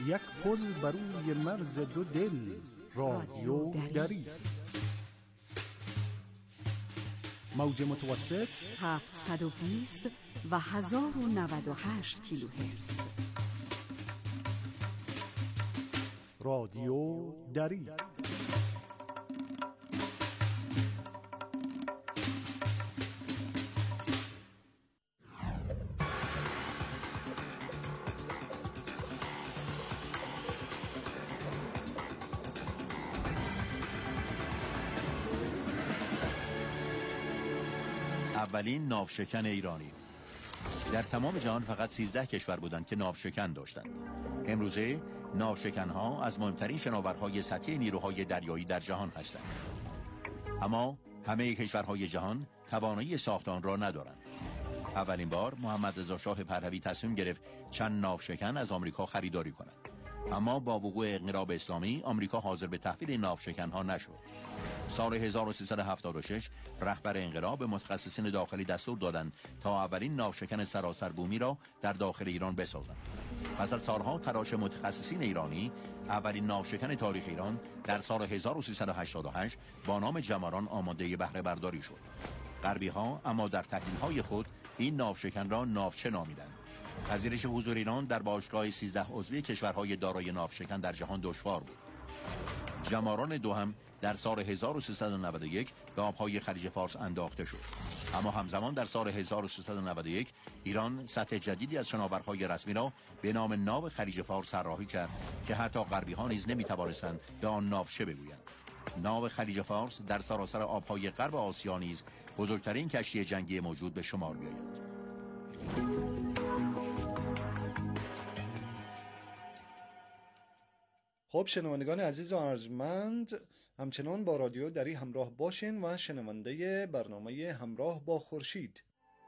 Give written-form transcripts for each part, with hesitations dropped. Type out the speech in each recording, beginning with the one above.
یک پل بروی مرز دو دل، رادیو دری. موج متوسط 720 و 1098 کیلوهرتز. رادیو دری. اولین ناوشکن ایرانی. در تمام جهان فقط 13 کشور بودند که ناوشکن داشتند. امروزه ناوشکن‌ها از مهمترین شناورهای سطحی نیروهای دریایی در جهان هستند. اما همه کشورهای جهان توانایی ساخت آن را ندارند. اولین بار محمد رضا شاه پهلوی تصمیم گرفت چند ناوشکن از آمریکا خریداری کند. اما با وقوع انقلاب اسلامی آمریکا حاضر به تحویل این ناوشکن‌ها نشد. سال 1376 رهبر انقلاب به متخصصین داخلی دستور دادند تا اولین ناوشکن سراسر بومی را در داخل ایران بسازند. پس از سالها تلاش متخصصین ایرانی، اولین ناوشکن تاریخ ایران در سال 1388 با نام جماران آماده بهره برداری شد. غربی‌ها اما در تحلیل‌های خود این ناوشکن را ناوچه نامیدند. پذیرش حضور ایران در باشگاه 13 عضوی کشورهای دارای ناوشکن در جهان دشوار بود. جماران دو هم در سال 1391 به آبهای خلیج فارس انداخته شد. اما همزمان در سال 1391 ایران سطح جدیدی از شناورهای رسمی را به نام ناو خلیج فارس طراحی کرد که حتی غربی‌ها نیز نمی‌توانستند به آن ناوچه بگویند. ناو خلیج فارس در سراسر آبهای غرب آسیا نیز بزرگترین کشتی جنگی موجود به شمار می‌آید. خب شنوندگان عزیز و ارجمند، همچنان با رادیو دری همراه باشین و شنونده برنامه همراه با خورشید.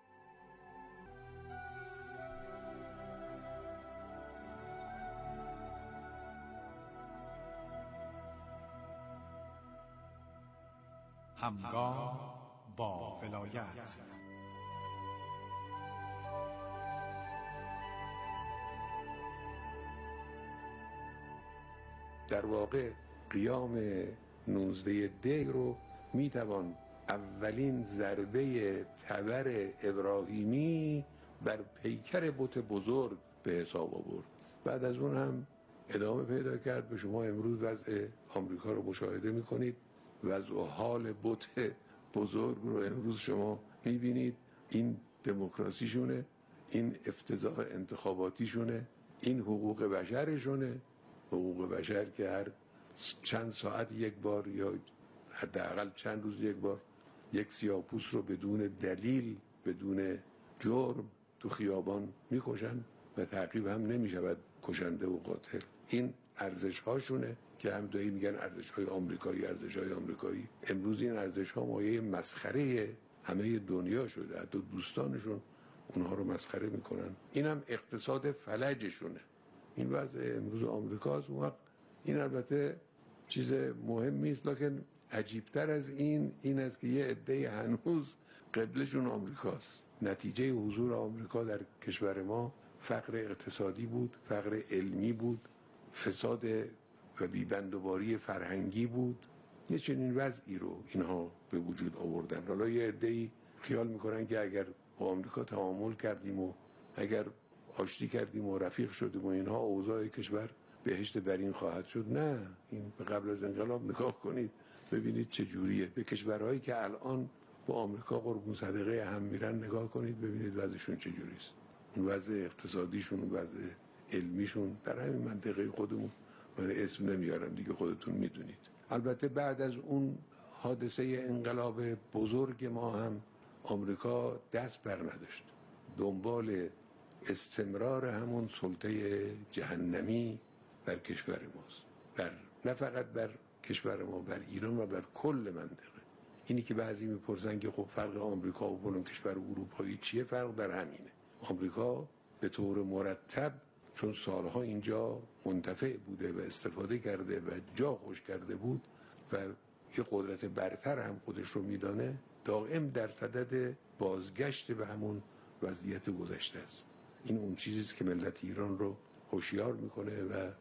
همگام با ولایت. در واقع قیام 19 دی رو میتوان اولین ضربه تبر ابراهیمی بر پیکر بت بزرگ به حساب آورد. بعد از اون هم ادامه پیدا کرد. به شما امروز وضع آمریکا رو مشاهده میکنید، وضع و حال بت بزرگ رو امروز شما میبینید. این دموکراسیشونه، این افتضاح انتخاباتیشونه، این حقوق بشرشونه. حقوق بشر که هر چند ساعت یک بار یا حداقل چند روز یک بار یک سیاه‌پوست رو بدون دلیل، بدون جرم تو خیابان میکشن و تعقیب هم نمیشود کشنده و قاتل. این ارزش هاشونه که هم دایی میگن ارزش های آمریکایی، ارزش های آمریکایی. امروز این ارزش ها مایه مسخره همه دنیا شده. حتی دوستانشون اونها رو مسخره میکنن. این هم اقتصاد فلجشونه. این وضع امروز آمریکاست. اون وقت این البته چیز مهمی است، لکن عجیبتر از این است که یه عده هنوز قبلشون آمریکاست. نتیجه حضور آمریکا در کشور ما فقر اقتصادی بود، فقر علمی بود، فساد و بیبندوباری فرهنگی بود. یه چنین وضعی رو اینها به وجود آوردن. حالا یه عده‌ای خیال میکنن که اگر با آمریکا تعامل کردیم و اگر آشتی کردیم و رفیق شدیم و اینها اوضاع کشور بهشت برین خواهد شد. نه، این به قبل از انقلاب نگاه کنید ببینید چه جوریه. به کشورهایی که الان با آمریکا قربون صدقه هم میرن نگاه کنید ببینید وضعشون چه جوریست. اون وضع اقتصادیشون، اون وضع علمیشون در همین منطقه خودمون، من اسم نمیارم دیگه، خودتون میدونید. البته بعد از اون حادثه انقلاب بزرگ ما هم آمریکا دست بر نداشت. دنبال استمرار همون سلطه جهنمی بر کشور ماست، نه فقط بر کشور ما، بر ایران و بر کل منطقه. اینی که بعضی میپرسن که خب فرق آمریکا و اون کشور اروپایی چیه؟ فرق در همینه. آمریکا به طور مرتب چون سالها اینجا منتفع بوده و استفاده کرده و جا خوش کرده بود و یه قدرت برتر هم خودش رو میدانه، دائم در صدد بازگشت به همون وضعیت گذشته است. این اون چیزیست که ملت ایران رو هوشیار میکنه و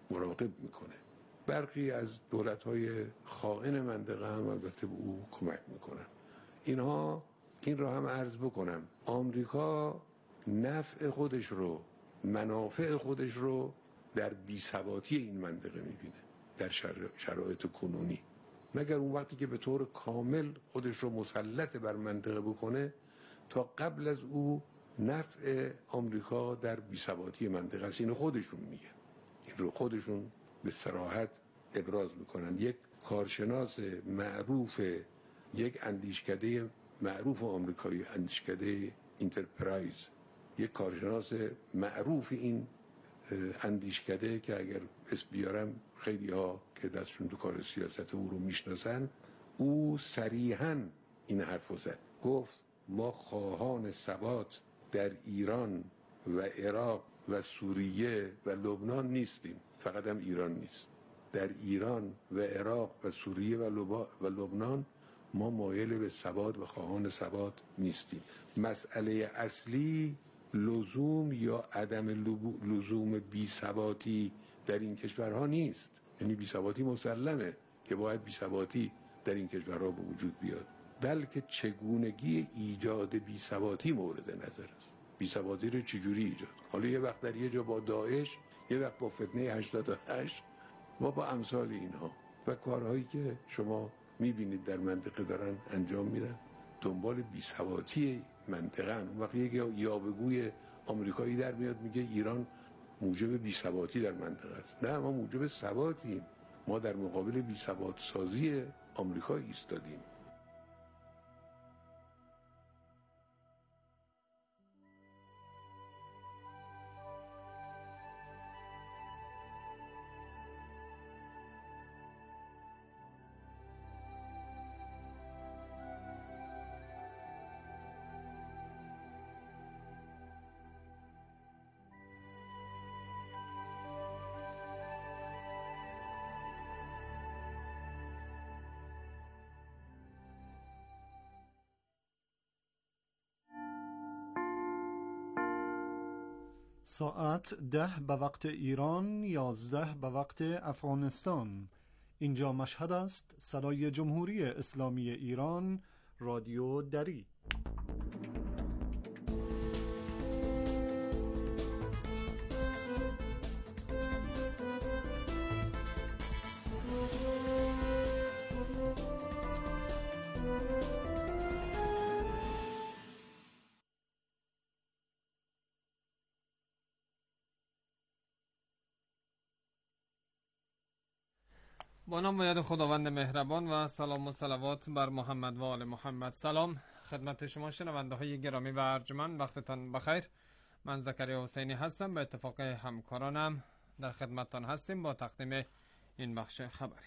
مراقب میکنه. برخی از دولت‌های خائن منطقه هم البته به او کمک میکنن. این را هم عرض بکنم، آمریکا نفع خودش رو، منافع خودش رو در بی‌ثباتی این منطقه میبینه در شرایط کنونی، مگر اون وقتی که به طور کامل خودش رو مسلط بر منطقه بکنه. تا قبل از او نفع آمریکا در بی‌ثباتی منطقه است. اینو خودشون میگن، این رو خودشون به صراحت ابراز میکنن. یک کارشناس معروف، یک اندیشکده معروف آمریکایی، اندیشکده انترپرایز، یک کارشناس معروف این اندیشکده که اگر اسم بیارم خیلی ها که دستشون تو کار سیاست او رو میشناسن، او صریحاً این حرف زد. گفت ما خواهان ثبات در ایران و عراق و سوریه و لبنان نیستیم. فقط هم ایران نیست، در ایران و عراق و سوریه و لبنان ما مایل به ثبات و خواهان ثبات نیستیم. مسئله اصلی لزوم یا عدم لزوم بی‌ثباتی در این کشورها نیست. یعنی بی‌ثباتی مسلمه که باید بی‌ثباتی در این کشورها به وجود بیاد، بلکه چگونگی ایجاد بی‌ثباتی مورد نظر است. بی‌ثباتی رو چجوری ایجاد؟ حالا یه وقت در یه جا با داعش، یه وقت با فتنه 88 و با امثال اینها و کارهایی که شما میبینید در منطقه دارن انجام میدن، دنبال بی‌ثباتی منطقه. اون وقت یک یاوه‌گوی آمریکایی در میاد میگه ایران موجب بی‌ثباتی در منطقه است. نه، ما موجب ثباتیم. ما در مقابل بی‌ثبات سازی آمریکا ایستادیم. ساعت 10 به وقت ایران، 11 به وقت افغانستان. اینجا مشهد است. صدای جمهوری اسلامی ایران، رادیو دری. با نام و یاد خداوند مهربان و سلام و صلوات بر محمد و آل محمد. سلام خدمت شما شنونده های گرامی و ارجمند، وقتتان بخیر. من زکریا حسینی هستم. به اتفاق همکارانم در خدمتتان هستیم با تقدیم این بخش خبری.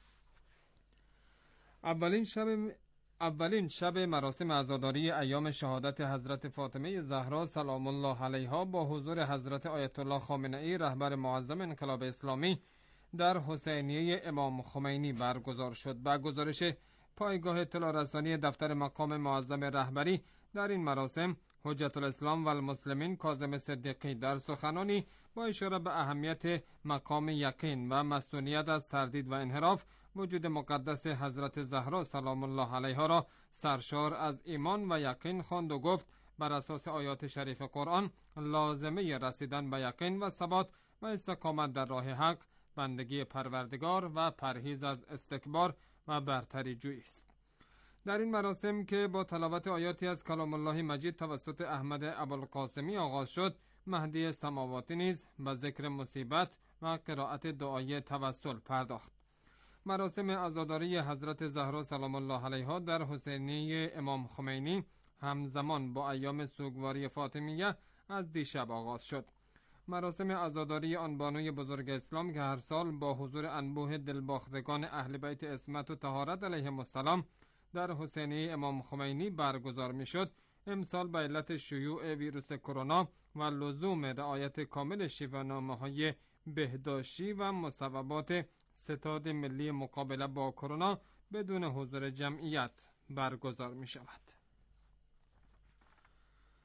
اولین شب مراسم عزاداری ایام شهادت حضرت فاطمه زهرا سلام الله علیها با حضور حضرت آیت الله خامنه‌ای رهبر معظم انقلاب اسلامی در حسینیه امام خمینی برگزار شد. با گزارش پایگاه اطلاع رسانی دفتر مقام معظم رهبری، در این مراسم حجت الاسلام و المسلمین کاظم صدیقی در سخنانی با اشاره به اهمیت مقام یقین و مسئولیت از تردید و انحراف، وجود مقدس حضرت زهرا سلام الله علیها را سرشار از ایمان و یقین خواند و گفت بر اساس آیات شریف قرآن لازمه رسیدن به یقین و ثبات و استقامت در راه حق بندگی پروردگار و پرهیز از استکبار و برتری جویی است. در این مراسم که با تلاوت آیاتی از کلام الله مجید توسط احمد ابوالقاسمی آغاز شد، مهدی سماواتی نیز به ذکر مصیبت و قرائت دعای توسل پرداخت. مراسم عزاداری حضرت زهرا سلام الله علیها در حسینیه امام خمینی همزمان با ایام سوگواری فاطمیه از دیشب آغاز شد. مراسم عزاداری آن بانوی بزرگ اسلام که هر سال با حضور انبوه دلباختگان اهل بیت عصمت و طهارت علیهم السلام در حسینیه امام خمینی برگزار می شد، امسال به علت شیوع ویروس کرونا و لزوم رعایت کامل شیوه‌نامه‌های بهداشتی و مصوبات ستاد ملی مقابله با کرونا بدون حضور جمعیت برگزار می شود.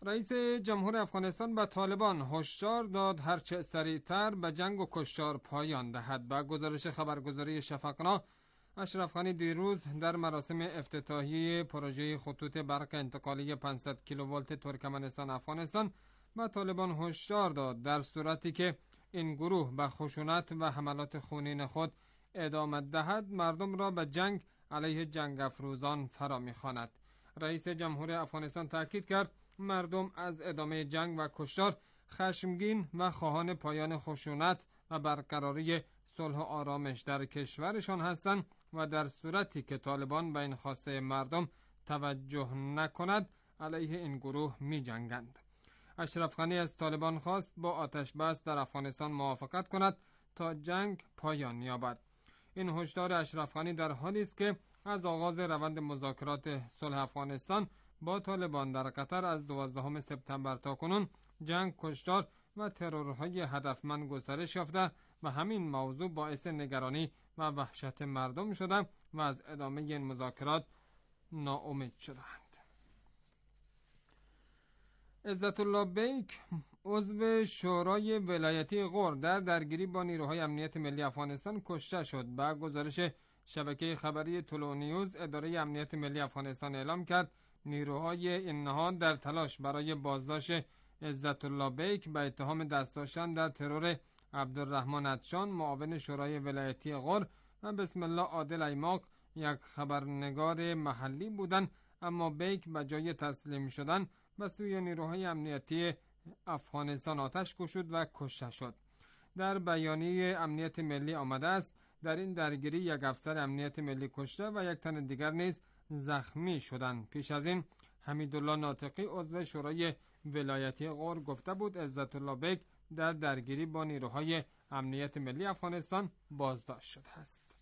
رئیس جمهور افغانستان به طالبان هشدار داد هرچه سریعتر به جنگ و کشتار پایان دهد. با گزارش خبرگزاری شفقنا، اشرف غنی دیروز در مراسم افتتاحیه پروژه خطوط برق انتقالی 500 کیلوولت ترکمنستان افغانستان به طالبان هشدار داد در صورتی که این گروه به خشونت و حملات خونین خود ادامه دهد، مردم را به جنگ علیه جنگ افروزان فرا می‌خواند. رئیس جمهور افغانستان تاکید کرد مردم از ادامه جنگ و کشتار خشمگین و خواهان پایان خشونت و برقراری صلح و آرامش در کشورشان هستند و در صورتی که طالبان به این خواسته مردم توجه نکند علیه این گروه می جنگند. اشرف غنی از طالبان خواست با آتش بس در افغانستان موافقت کند تا جنگ پایان یابد. این هشدار اشرف غنی در حالی است که از آغاز روند مذاکرات صلح افغانستان با طالبان در قطر از 12 سپتامبر تا کنون جنگ، کشتار و ترورهای هدفمند گسترش یافته و همین موضوع باعث نگرانی و وحشت مردم شده و از ادامه این مذاکرات ناامید شدند. عزت الله بیک، عضو شورای ولایتی غور، در درگیری با نیروهای امنیت ملی افغانستان کشته شد. با گزارش شبکه خبری طلوع نیوز، اداره امنیت ملی افغانستان اعلام کرد نیروهای این نهاد در تلاش برای بازداشت عزت الله بیک به اتهام دست داشتن در ترور عبدالرحمن عطشان، معاون شورای ولایتی غور، و بسم الله عادل ایماق، یک خبرنگار محلی بودند، اما بیک به جای تسلیم شدن به سوی نیروهای امنیتی افغانستان آتش گشود و کشته شد. در بیانیه امنیت ملی آمده است در این درگیری یک افسر امنیت ملی کشته و یک تن دیگر نیز زخمی شدند. پیش از این حمیدالله ناطقی، عضو شورای ولایتی غور، گفته بود عزت الله بیک در درگیری با نیروهای امنیت ملی افغانستان بازداشت شده است.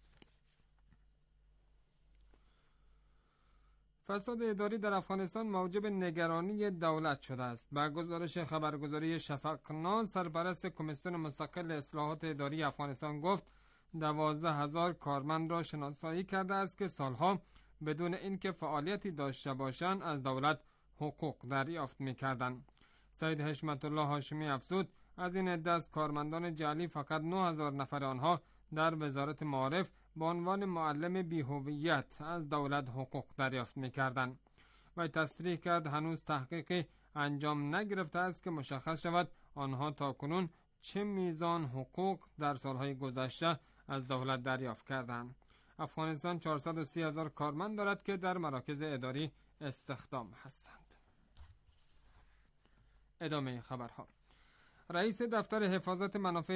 فساد اداری در افغانستان موجب نگرانی دولت شده است. با گزارش خبرگزاری شفقنا، سرپرست کمیسیون مستقل اصلاحات اداری افغانستان گفت 12,000 کارمند را شناسایی کرده است که سالها بدون اینکه فعالیتی داشته باشند از دولت حقوق دریافت می‌کردند. سید حشمت الله هاشمی افزود از این عده از کارمندان جعلی فقط 9,000 نفر آنها در وزارت معارف به عنوان معلم بی‌هویت از دولت حقوق دریافت می‌کردند. و تصریح کرد هنوز تحقیقی انجام نگرفته است که مشخص شود آنها تاکنون چه میزان حقوق در سالهای گذشته از دولت دریافت کردند. افغانستان 430,000 کارمند دارد که در مراکز اداری استخدام هستند. ادامه خبرها. رئیس دفتر حفاظت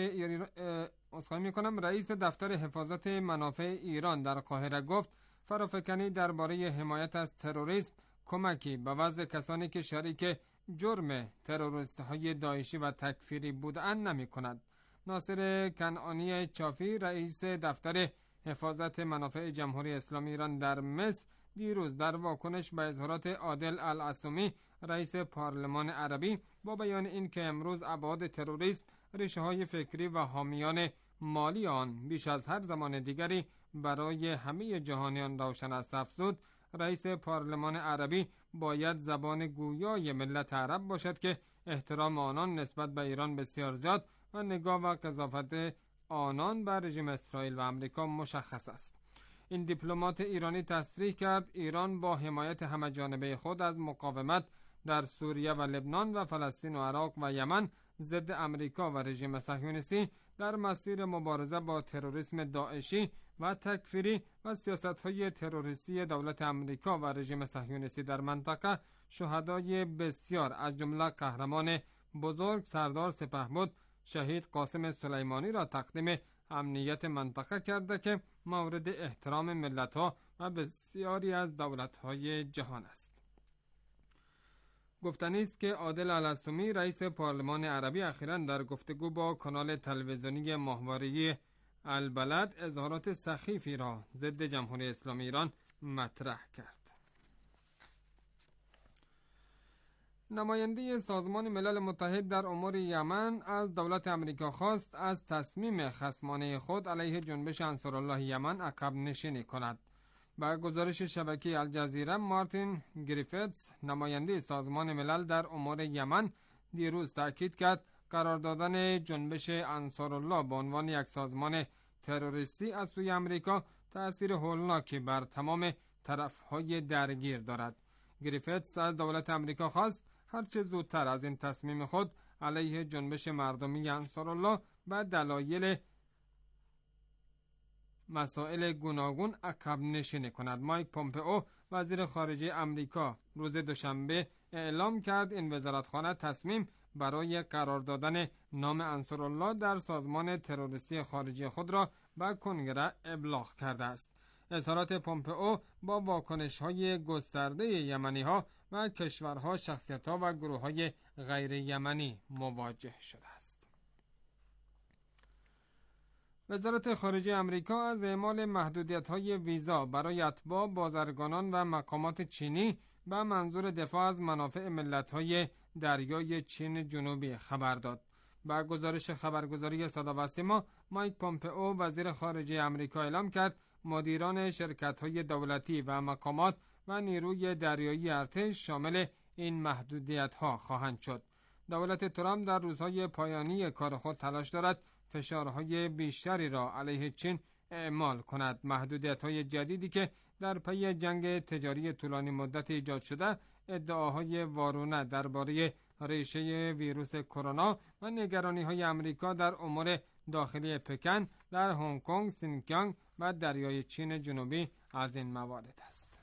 منافع ایران در قاهره گفت فرافکنی درباره حمایت از تروریسم کمکی به وضع کسانی که شریک جرم تروریست‌های داعشی و تکفیری بودند نمی‌کند. ناصر کنعانی چافی، رئیس دفتر حفاظت منافع جمهوری اسلامی ایران در مصر، دیروز در واکنش به اظهارات عادل العصومی، رئیس پارلمان عربی، با بیان این که امروز ابعاد تروریسم، ریشه‌های فکری و حامیان مالی آن بیش از هر زمان دیگری برای همه جهانیان روشن است، افزود رئیس پارلمان عربی باید زبان گویای ملت عرب باشد که احترام آنان نسبت به ایران بسیار زیاد و نگاه و قضاوت آنان بر رژیم اسرائیل و امریکا مشخص است. این دیپلمات ایرانی تصریح کرد ایران با حمایت همه‌جانبه خود از مقاومت در سوریه و لبنان و فلسطین و عراق و یمن ضد امریکا و رژیم صهیونیستی در مسیر مبارزه با تروریسم داعشی و تکفیری و سیاست‌های تروریستی دولت امریکا و رژیم صهیونیستی در منطقه شهدای بسیار از جمله قهرمان بزرگ سردار سپهبد شهید قاسم سلیمانی را تقدیم امنیت منطقه کرده که مورد احترام ملت‌ها و بسیاری از دولت‌های جهان است. گفتنی است که عادل العصومی، رئیس پارلمان عربی، اخیراً در گفتگو با کانال تلویزیونی ماهواره‌ای البلد اظهارات سخیفی را ضد جمهوری اسلامی ایران مطرح کرد. نماینده سازمان ملل متحد در امور یمن از دولت امریکا خواست از تصمیم خصمانه خود علیه جنبش انصارالله یمن عقب نشینی کند. با گزارش شبکه الجزیره، مارتین گریفتس، نماینده سازمان ملل در امور یمن، دیروز تاکید کرد قرار دادن جنبش انصارالله به عنوان یک سازمان تروریستی از سوی امریکا تأثیر هولناکی بر تمام طرف‌های درگیر دارد. گریفتس از دولت امریکا خواست هرچه زودتر از این تصمیم خود علیه جنبش مردمی انصارالله و دلایل مسائل گوناگون عقب نشینی کند. مایک پومپئو، وزیر خارجه امریکا، روز دوشنبه اعلام کرد این وزارتخانه تصمیم برای قرار دادن نام انصارالله در سازمان تروریستی خارجی خود را به کنگره ابلاغ کرده است. اظهارات پومپئو با واکنش‌های گسترده یمنی‌ها و کشورها، شخصیت‌ها و گروه‌های غیر یمنی مواجه شده است. وزارت خارجه امریکا از اعمال محدودیت‌های ویزا برای اتباع، بازرگانان و مقامات چینی به منظور دفاع از منافع ملت‌های دریای چین جنوبی خبر داد. با گزارش خبرگزاری صداوسیما، مایک پومپئو، وزیر خارجه امریکا، اعلام کرد مدیران شرکت‌های دولتی و مقامات و نیروی دریایی ارتش شامل این محدودیت‌ها خواهند شد. دولت ترامپ در روزهای پایانی کار خود تلاش دارد فشارهای بیشتری را علیه چین اعمال کند. محدودیت‌های جدیدی که در پی جنگ تجاری طولانی مدت ایجاد شده، ادعاهای وارونه درباره ریشه ویروس کرونا و نگرانی‌های امریکا در امور داخلی پکن در هنگ کنگ، سینکیانگ و دریای چین جنوبی از این موارد است.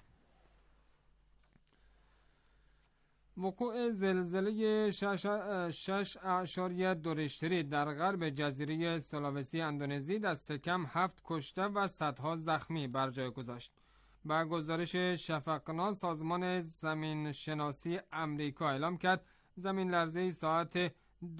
وقوع زلزله 6.2 ریشتری در غرب جزیره سولاوسی اندونزی دست کم 7 کشته و صدها زخمی بر جای گذاشت. با گزارش شفقنا، سازمان زمین شناسی امریکا اعلام کرد زمین لرزه ساعت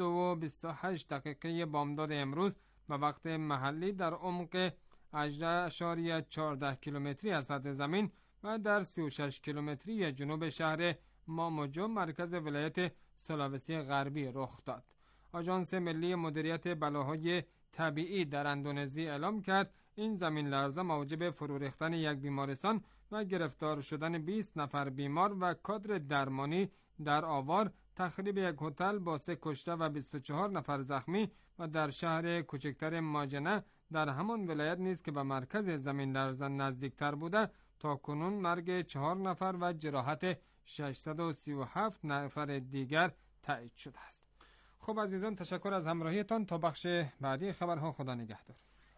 2:28 بامداد امروز به وقت محلی در عمق 18.14 کیلومتری از سطح زمین و در 36 کیلومتری جنوب شهر ماموجو، مرکز ولایت سولاوسی غربی رخ داد. آژانس ملی مدیریت بلاهای طبیعی در اندونزی اعلام کرد این زمین لرزه موجب فرو ریختن یک بیمارستان و گرفتار شدن 20 نفر بیمار و کادر درمانی در آوار، تخریب یک هتل با 3 کشته و 24 نفر زخمی و در شهر کوچکتر ماجنه در همان ولایت نیز که به مرکز زمین لرزه نزدیکتر بوده، تا کنون مرگ 4 نفر و جراحت 637 نفر دیگر تایید شده است. خب عزیزان، تشکر از همراهیتان. تا بخش بعدی خبرها، خدا نگهدار.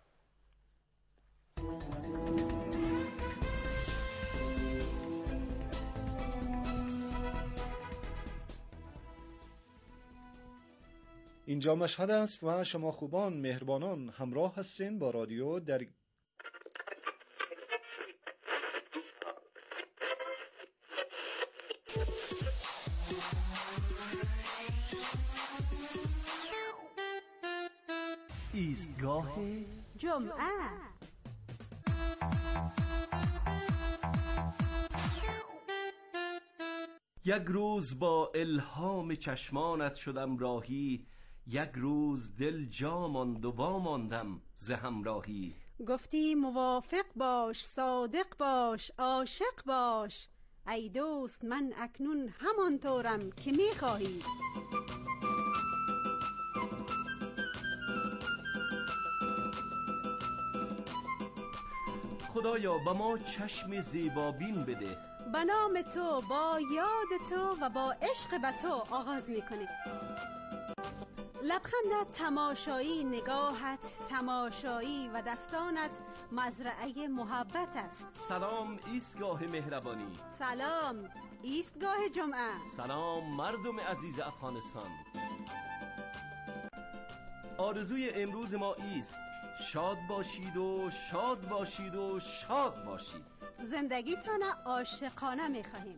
اینجا مشهد است و شما خوبان مهربانان همراه هستین با رادیو در ایستگاه جمعه. یک روز با الهام چشمانت شدم راهی، یک روز دل جا ماند و واماندم ز همراهی. گفتی موافق باش، صادق باش، عاشق باش، ای دوست من اکنون همانطورم که میخواهی. خدایا به ما چشم زیبابین بده، به نام تو، با یاد تو و با عشق به تو آغاز میکنه. لبخندت تماشایی، نگاهت تماشایی و دستانت مزرعه محبت است. سلام ایستگاه مهربانی، سلام ایستگاه جمعه. سلام مردم عزیز افغانستان. آرزوی امروز ما ایست شاد باشید و شاد باشید و شاد باشید. زندگیتان عاشقانه میخواهیم.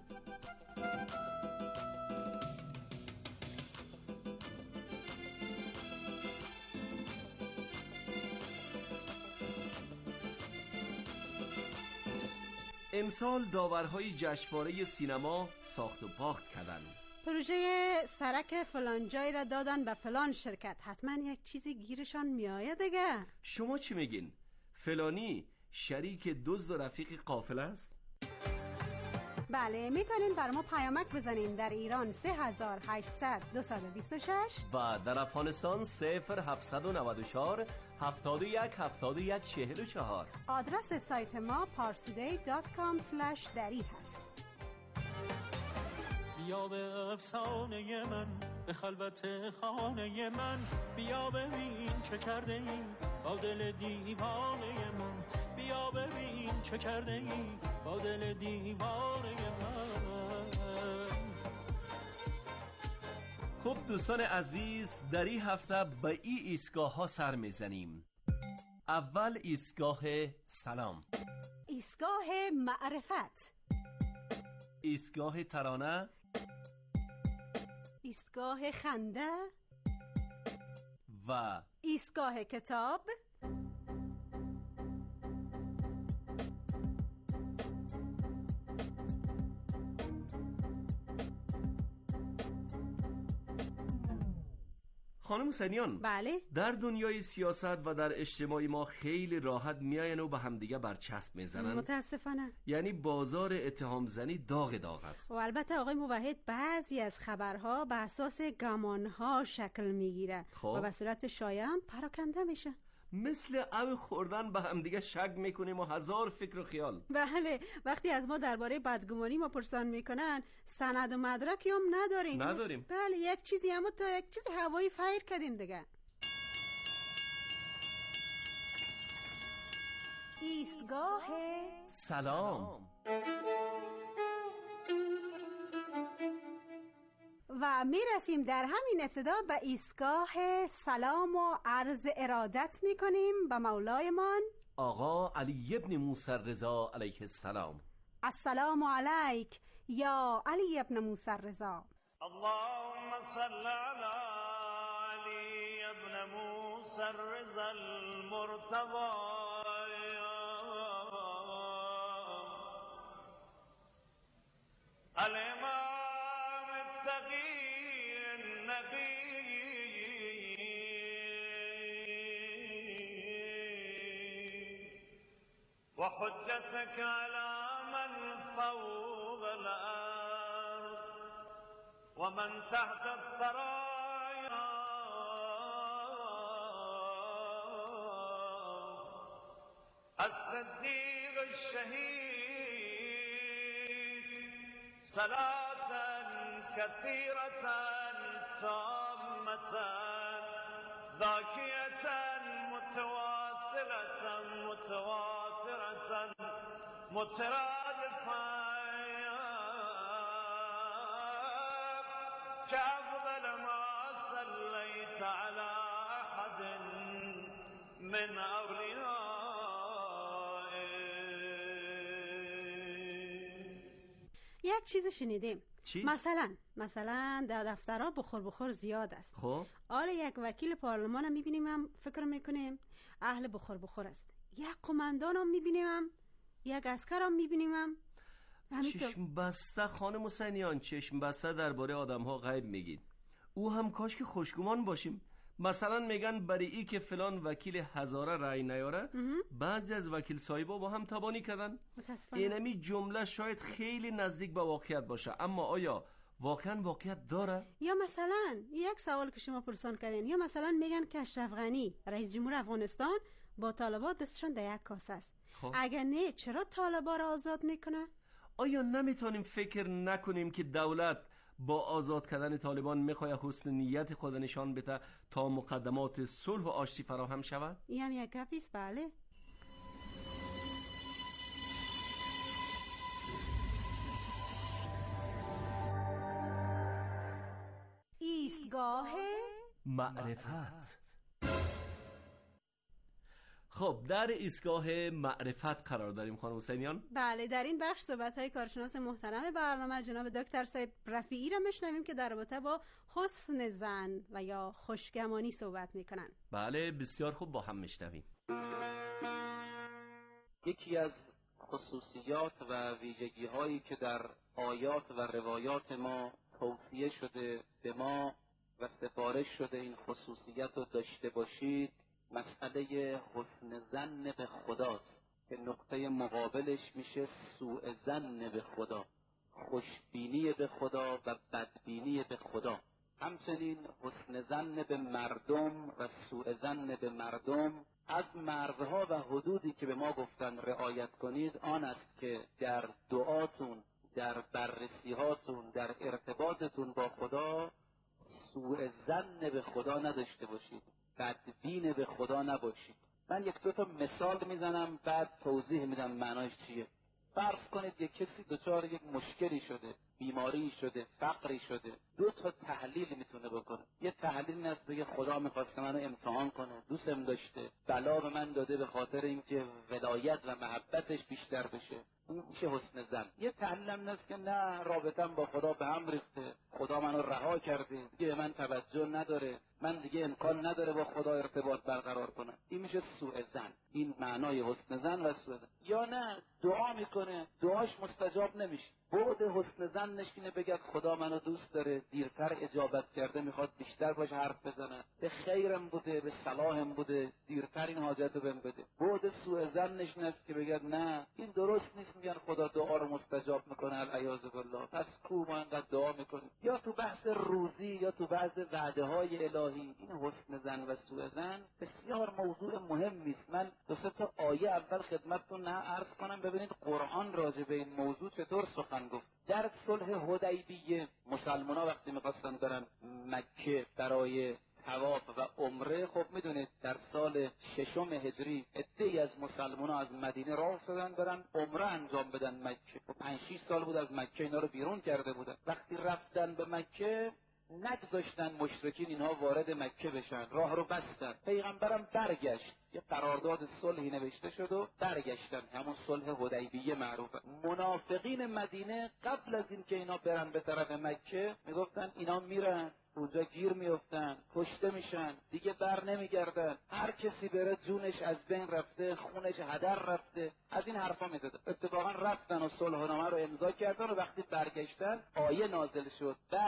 امسال داورهای جشنواره سینما ساخت و پاخت کردن. پروژه سرک فلان جای را دادن به فلان شرکت، حتما یک چیزی گیرشان میآید دیگه. شما چی میگین؟ فلانی شریک دزد و رفیق قافله است؟ بله، میتونین بر ما پیامک بزنین در ایران 3800 226 و در افغانستان 0794 71 71 44. آدرس سایت ما parstoday.com/dari هست. بیا به افسانه من، به خلوت خانه من، بیا ببین چه کرده ای با دل دیوانه من، بیا ببین چه کرده ای با دل دیوانه من. خب دوستان عزیز، در این هفته به این ایستگاه ها سر میزنیم. اول ایستگاه سلام، ایستگاه معرفت، ایستگاه ترانه، ایستگاه خنده و ایستگاه کتاب. خانم حسینیان، بله، در دنیای سیاست و در اجتماع ما خیلی راحت میاین و به همدیگه برچسب میزنن. متاسفانه. یعنی بازار اتهام زنی داغ است. و البته آقای موحد، بعضی از خبرها به اساس گمانها شکل میگیره و به صورت شایع پراکنده میشه. مثل او خوردن به همدیگه شک میکنیم و هزار فکر و خیال. بله، وقتی از ما درباره بدگمانی ما پرسان میکنن سند و مدرکی هم نداریم. بله، یک چیزی اما تا یک چیز هوایی فیر کردیم دیگه. ایستگاه سلام. و میرسیم در همین ابتدا به ایستگاه سلام و عرض ارادت میکنیم به مولایمان آقا علی ابن موسی رضا علیه السلام. السلام علیک یا علی ابن موسی رضا. اللهم صل علی علی ابن موسی رضا المرتضی الامام التقی النبی وحجتك على من فوق الأرض ومن تحت الثرايا الصديق الشهيد صلاة كثيرة تامة ذاكية متواصلة متواترة مترادفة كأفضل ما صليت على أحد من أوليائك. یک چیز شنیدیم. چی؟ مثلا در دفترها بخور زیاد است. خب حالا یک وکیل پارلمان هم میبینیم، هم فکر میکنیم اهل بخور است. یک قماندان هم میبینیم، هم یک عسکر هم میبینیم، هم چشم بسته. خانم حسینیان، چشم بسته درباره آدم ها غیب میگید. او هم کاش که خوشگمان باشیم. مثلا میگن برای ای که فلان وکیل هزاره رأی نیاره، بعضی از وکیل صاحبا با هم تبانی کردن. اینمی جمله شاید خیلی نزدیک به واقعیت باشه، اما آیا واقعا واقعیت داره؟ یا مثلا یک سوال که شما پرسان کردین، یا مثلا میگن که اشرف غنی رئیس جمهور افغانستان با طالبان دستشون در یک کاسه است. اگر نه، چرا طالبان را آزاد میکنه؟ آیا نمیتونیم فکر نکنیم که دولت با آزاد کردن طالبان میخواد حسن نیت خود نشان بده تا مقدمات صلح و آشتی فراهم شود؟ این هم یک گپیست. بله. ایستگاه معرفت. خب در ایستگاه معرفت قرار داریم خانم حسینیان. بله، در این بخش صحبت‌های کارشناس محترم برنامه جناب دکتر صاحب رفیعی را میشنویم که در رابطه با حسن زن و یا خوشگمانی صحبت میکنن. بله بسیار خوب، با هم میشنویم. یکی از خصوصیات و ویژگی هایی که در آیات و روایات ما توصیه شده به ما و سفارش شده این خصوصیت رو داشته باشید، مسئله حسن ظن به خداست. که نقطه مقابلش میشه سوء ظن به خدا، خوشبینی به خدا و بدبینی به خدا. همچنین حسن ظن به مردم و سوء ظن به مردم از مرزها و حدودی که به ما گفتن رعایت کنید آن است که در دعاتون، در بررسیهاتون، در ارتباطتون با خدا سوء ظن به خدا نداشته باشید، بدبین به خدا نباشید. من یک دو تا مثال میزنم بعد توضیح میدم معناش چیه. فرض کنید یک کسی دچار یک مشکلی شده، بیماری شده، فقری شده، دو تا تحلیل میتونه بکنه. یه تحلیل این است بگه خدا میخواسته منو امتحان کنه، دوستم داشته، بلا به من داده به خاطر اینکه ولایت و محبتش بیشتر بشه، این میشه حسن ظن. یه تحلیل هم است که نه، رابطم با خدا به هم ریخته، خدا منو رها کرده، دیگه من توجه نداره، من دیگه امکان نداره با خدا ارتباط برقرار کنم. این میشه سوء ظن. این معنای حسن ظن و سوء ظن. یا نه، دعا میکنه، دعاش مستجاب نمیشه، بعد حسن ظنش اینه بگه خدا منو دوست داره، دیرتر اجابت کرده، میخواد بیشتر باش حرف بزنه، به خیرم بوده، به صلاحم بوده، دیرتر این حاجت رو بهم بده. بعد سوء ظنش اینه که بگه نه، این درست نیست، میگن خدا دعا رو مستجاب میکنه، العیاذ بالله، پس کو ما انقدر دعا میکنیم. یا تو بحث روزی یا تو بحث وعده های الهی، این حسن ظن و سوء ظن بسیار موضوع مهمی است. من دو سه تا آیه اول خدمتتون عرض کنم ببینید قرآن راجع به این موضوع چطور سخن گفت. در صلح حدیبیه مسلمان‌ها وقتی می‌خواستن برن مکه برای طواف و عمره، خب میدونید در سال 6 هجری عده‌ای از مسلمان‌ها از مدینه راه شدن برن عمره انجام بدن مکه. 5-6 سال بود از مکه اینا رو بیرون کرده بودن. وقتی رفتن به مکه نگذاشتن مشرکین اینها وارد مکه بشن، راه رو بستن. پیغمبرم برگشت، یه قرارداد صلحی نوشته شد و برگشتن، همون صلح حدیبیه معروفه. منافقین مدینه قبل از این که اینا برن به طرف مکه میگفتن اینا میرن اونجا گیر میافتن، کشته میشن، دیگه بر نمیگردن، هر کسی بره جونش از بین رفته، خونش هدر رفته، از این حرفا میزدن. اتفاقا رفتن و صلحنامه رو امضا کردن و وقتی برگشتن آیه نازل شد، بل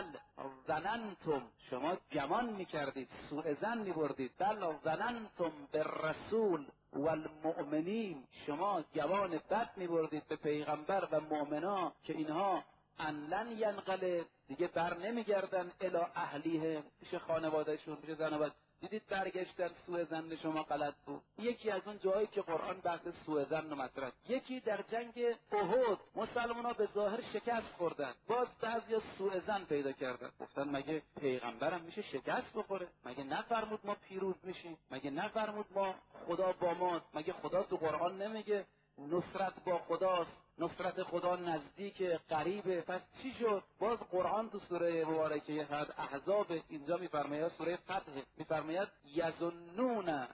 ظننتم، شما گمان میکردید، سوء ظن میبردید، بل ظننتم بالرسول والمؤمنین، شما گمان بد میبردید به پیغمبر و مؤمنا که اینها ان لن ینقلب، دیگه بر نمیگردن الی اهلیه، پیش خانوادهشون، پیش زن و بچه. دیدید برگشتن، سوء ظن شما غلط بود. یکی از اون جایی که قرآن بحث سوء ظن مطرح. یکی در جنگ احد مسلمان‌ها به ظاهر شکست خوردن، باز بعضیا سوء ظن پیدا کردن، گفتن مگه پیغمبرم میشه شکست بخوره؟ مگه نفرمود ما پیروز میشیم؟ مگه نفرمود ما خدا با ماست؟ مگه خدا تو قرآن نمیگه نصرت با خداست، نصرت خدا نزدیک، قریبه؟ پس چی شد؟ باز قرآن تو سوره مبارکه احزاب اینجا میفرماید، سوره فتح میفرماید یظنون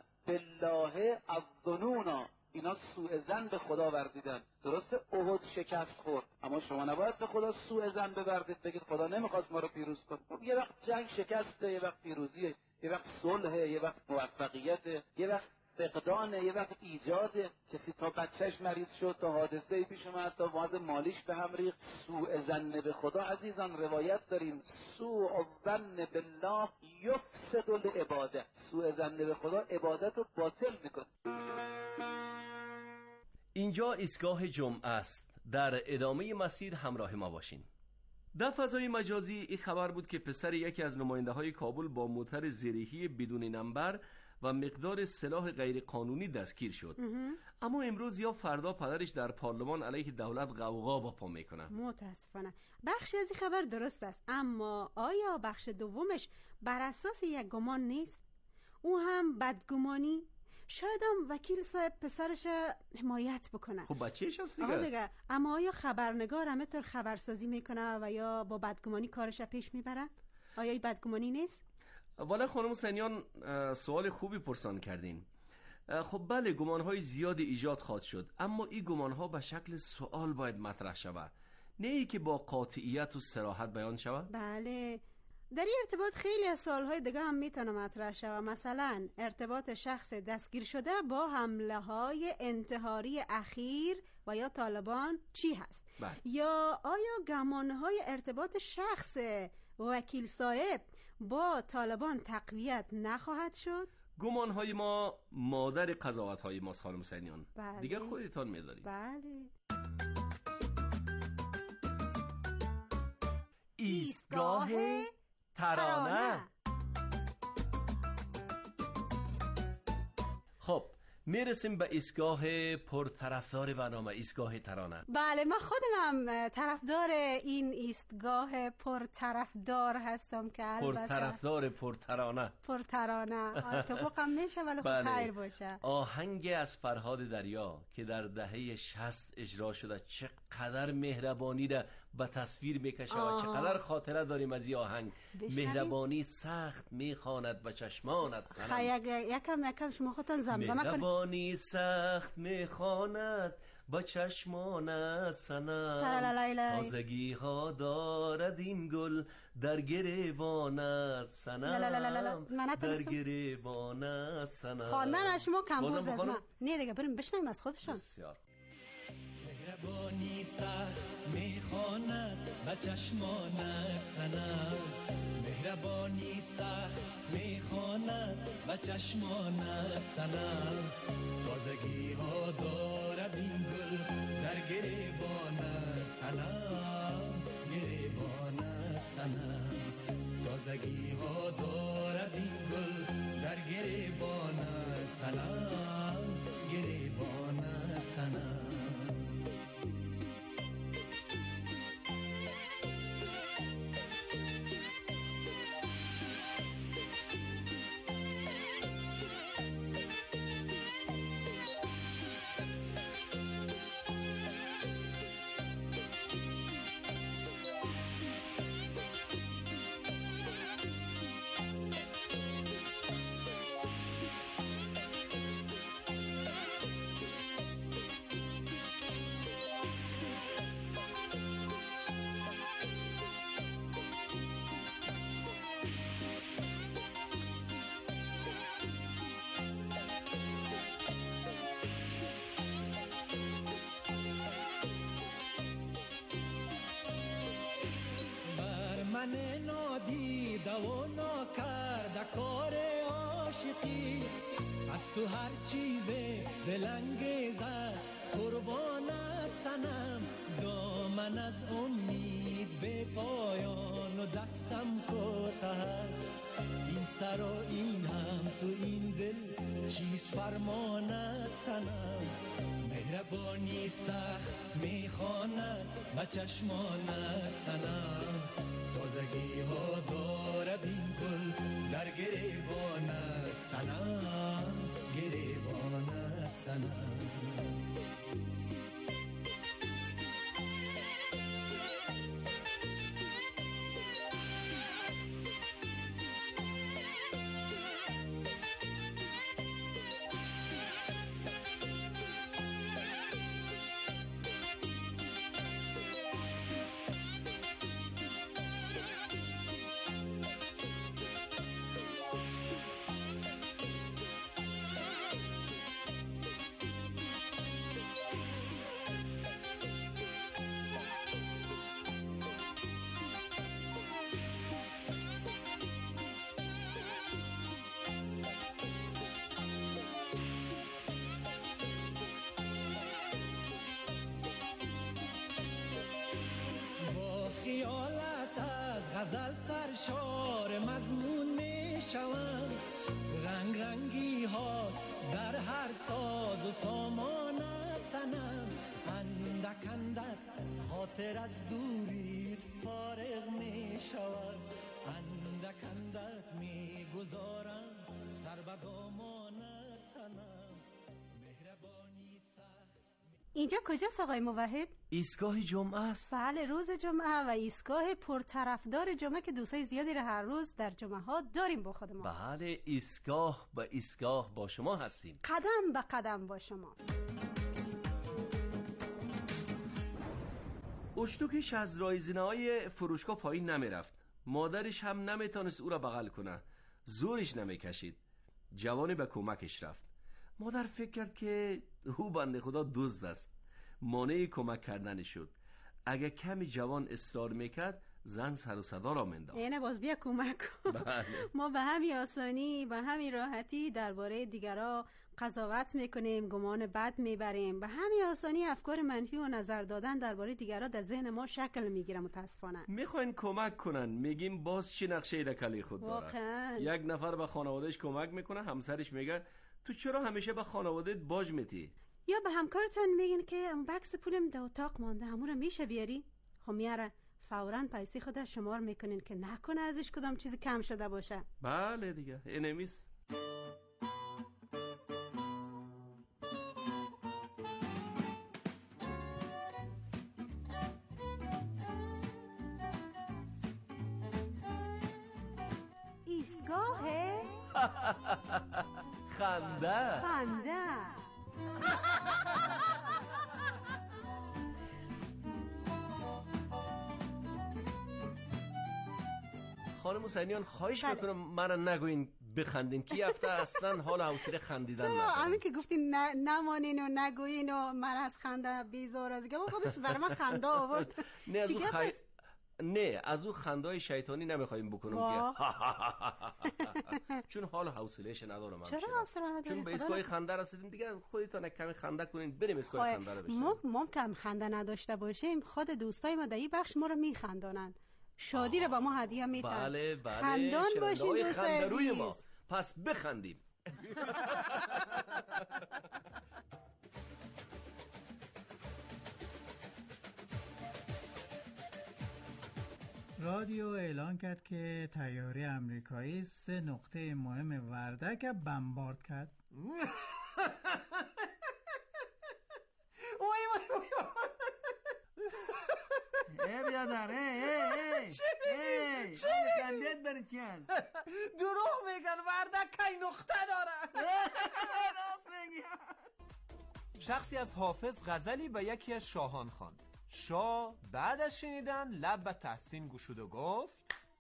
بالله الظنون، اینا سوء ظن به خدا ورزیدن. درسته احد شکست خورد، اما شما نباید به خدا سوء ظن بورزید، بگید خدا نمیخواست ما رو پیروز کنه. یه وقت جنگ شکسته، یه وقت پیروزیه، یه وقت صلحه، یه وقت موفقیته، یه وقت فقدانه، یه وقت ایجاده. کسی تا بچهش مریض شد، تا حادثه‌ای پیش اومد، تا وضع مالیش به هم ریخت. سوء ظن به خدا عزیزان روایت داریم، سوء الظن بالله یفسد العباده، سوء ظن به خدا عبادت رو باطل میکنه. اینجا ایستگاه جمعه است. در ادامه مسیر همراه ما باشین. در فضای مجازی این خبر بود که پسر یکی از نماینده های کابل با موتر زرهی بدون نمبر و مقدار سلاح غیر قانونی دستگیر شد. اما امروز یا فردا پدرش در پارلمان علیه دولت غوغا با پا میکنه. متاسفانه بخشی از این خبر درست است، اما آیا بخش دومش بر اساس یک گمان نیست؟ او هم بدگمانی؟ شاید هم وکیل صاحب پسرش حمایت بکنه. خب بچه‌ش هست دیگه. اما آیا خبرنگار همینطور خبرسازی میکنه و یا با بدگمانی کارش پیش میبره؟ آیا این بدگمانی نیست؟ والا خانم سنیان سوال خوبی پرسان کردین. خب بله، گمانهای زیادی ایجاد خواهد شد، اما این گمانها به شکل سوال باید مطرح شود، نه ای که با قاطعیت و صراحت بیان شود. بله، در این ارتباط خیلی از سوالهای دیگه هم میتونه مطرح شود. مثلا ارتباط شخص دستگیر شده با حمله های انتحاری اخیر و یا طالبان چی هست؟ یا آیا گمانهای ارتباط شخص وکیل صاحب با طالبان تقویت نخواهد شد؟ گمانهای ما مادر قضاوت‌های ماست خانم حسینیان. بله. دیگه خودتان می‌دارید. بله. ایستگاه ترانه. خب میرسیم به ایستگاه پرطرفدار برنامه، ایستگاه ترانه. بله، من خودم طرفدار این ایستگاه پرطرفدار هستم که البته پرطرفدار پرترانه توفیقم میشه ولی خب خیر باشه. آهنگ از فرهاد دریا که در دهه 60 اجرا شده چقدر مهربانی را به تصویر میکشه و چقدر خاطره داریم از این آهنگ. مهربانی سخت میخواند به چشمانت صنم. یکم شما خودتان زمزمه کنید. مهربانی سخت میخواند با چشمانت صنم، تازگی ها دارد این گل در گریبانت صنم، در گریبانت صنم. خواندن شما کمبوز از من. نه دیگه بریم بشنویم از خودشان. بسیار. مهربانی سخت میخواند با چشمانت صنم، مهربانی سخت میخواند با چشمانت صنم، تازگی ها دارد این گل در گریبانت صنم، گریبانت صنم، تازگی ها دارد این گل در گریبانت صنم، گریبانت صنم. من نادیده و ناکرده کار عاشقی، از تو هر چیز دلانگیز است قربانت صنم، دامن از امید به پایان و دستم کوته است، این سر و این هم تو این دل چیست فرمانت صنم، مهربانی سخت میخواند با چشمانت صنم، تازگی ها دارد این گل در گریبانت صنم، گریبانت صنم. خیالت از غزل سرشار مضمون می شوم، رنگ رنگی هاست در هر ساز و سامانت صنم، اندک اندک خاطر از دوریت فارغ می شود، اندک اندک می گذارم سر به دامانت صنم، مهربانی سخت. اینجا کجاست آقای موحد؟ ایستگاه جمعه است. بله، روز جمعه و ایستگاه پرطرفدار جمعه که دوستای زیادی را هر روز در جمعه ها داریم با خود ما. بله، ایستگاه با ایستگاه با شما هستیم، قدم به قدم با شما. اشتوکش از رایزنه‌های فروشگاه پایین نمیرفت، مادرش هم نمیتونست او را بغل کنه، زورش نمیکشید. جوانی به کمکش رفت. مادر فکر کرد که او بنده خدا دزد است، مانع کمک کردن شد. اگه کمی جوان اصرار میکرد زن سر و صدا را منداخت. اینه باز بیا کمک کن. بله. ما به همین آسانی به همین راحتی درباره دیگرها قضاوت میکنیم، گمان بد میبریم، به همین آسانی افکار منفی و نظر دادن درباره دیگرها در ذهن ما شکل میگیره. متاسفانه میخواین کمک کنن، میگیم باز چی نقشه در کله خود داره. واقعا یک نفر به خانوادهش کمک میکنه، همسرش میگه تو چرا همیشه به خانوادهت باج میتی؟ یا به همکارتان میگین که اون بکس پولم در اتاق مانده، همون رو میشه بیاری؟ خب میاره، فوراً پیسه خود شمار میکنین که نکنه ازش کدام چیزی کم شده باشه. بله دیگه، اینمیست. ایستگاه خنده. خانم حسینیان خواهش میکنم مرا نگوین بخندین که هفته اصلا حال حوصله خندیدن ندارم. همین که گفتین نمانین و نگوین و من از خنده بیزار از گفتم خودش برای من خنده آورد. نه از اون خندای شیطانی نمیخوایم بکنم که چون حال حوصله‌اش ندارم. چرا حوصله نداری؟ چون به اسکای خنده رسیدیم دیگه، خودتون کمی خنده کنین بریم اسکای خنده رو بشیم. ما کم خنده نداشته باشیم، خود دوستای ما در این بخش ما رو میخندانن، شادی رو با ما هدیه میدن. بله خندان باشین دوستای عزیز. ما پس بخندیم. رادیو اعلان کرد که طیاره امریکایی 3 نقطه مهم وردک بمبارد کرد. ای بیادر چی خندید برای چی هست؟ دروغ میگن، وردک کی نقطه داره. راست میگی. شخصی از حافظ غزلی به یکی از شاهان خواند. شاه بعد از شنیدن لب به تحسین گشود و گفت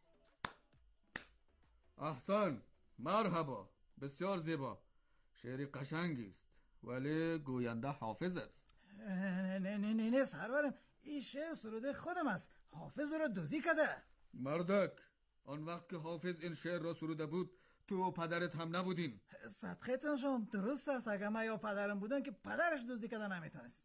احسن، مرحبا، بسیار زیبا، شعری قشنگی است ولی گوینده حافظ است. نه سرورم، این شعر سروده خودم است، حافظ را دزدی کرده. مردک، آن وقت که حافظ این شعر را سروده بود تو و پدرت هم نبودین. صدقتون شما درست است، اگر من یا پدرم بودن که پدرش دزدی کرده نمیتونست.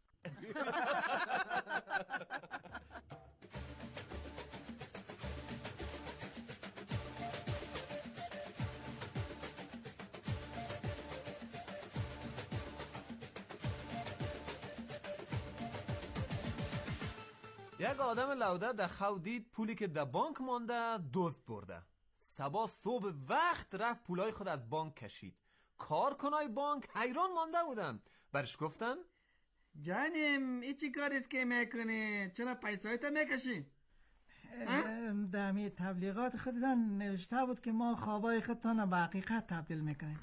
یک آدم لوده در خو دید پولی که در بانک مانده دزد برده. صبح صبح وقت رفت پولای خود از بانک کشید. کارکنای بانک حیران مانده بودن، برش گفتن جانم ای چی کاریست که میکنی؟ چرا پیسایتا میکشی؟ دمی تبلیغات خودتان نوشته بود که ما خوابای خودتان به حقیقت تبدیل میکنیم.